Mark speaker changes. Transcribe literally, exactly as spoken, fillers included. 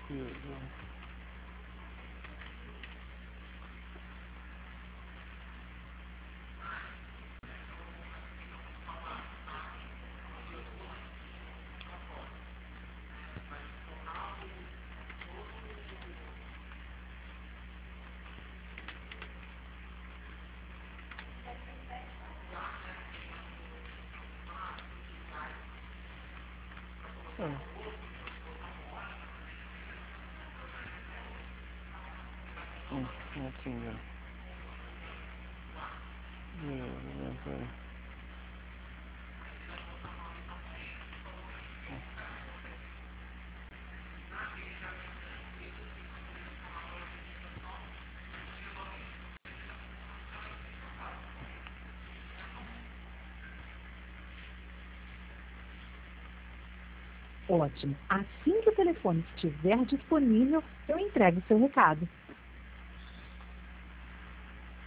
Speaker 1: Ah. Hum, assim, já. É, pera.
Speaker 2: Ótimo. Assim que o telefone estiver disponível, eu entrego o seu recado.